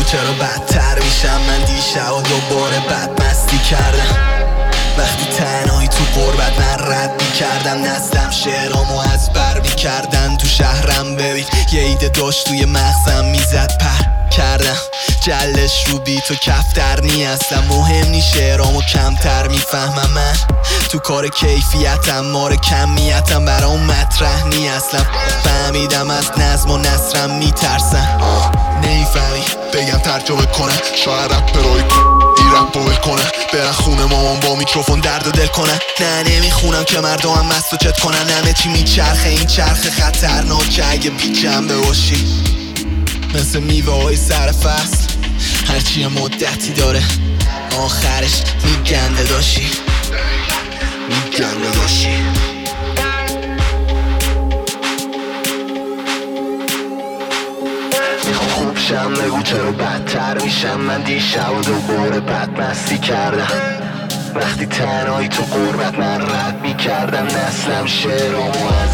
بگو چرا بدتر میشم من دیشب و دوباره بدمستی کردم وقتی تنهایی تو غربت من رد میکردم نسلم شعرامو از بر میکردن تو شهرم ببین یه ایده داشت توی مغزم میزد پر کردم جلش رو بی تو کفتر نی اصلا مهم نی شعرامو کمتر میفهمم من تو کار کیفیتم مار کمیتم برام مطرح نی اصلا فهمیدم از نظم و نثرم میترسم نمیفهمی بگم ترجمه کنه شاید رپرای این رپ رو کنه برن خونه مامان با میکروفون درد و دل کنه نه نمیخونم که مردم مست و چت کنن همه چی میچرخه این چرخ خطرناکه اگه بی جنبه باشی مثل میوه های سر فصل هرچی یه مدتی داره آخرش میگنده داشی میگنده داشی میخوام خوب شم بگو چرا بدتر میشم من دیشب و دوباره بدمستی کردم وقتی تنهایی تو غربت من رد میکردم نسلم شعرامو از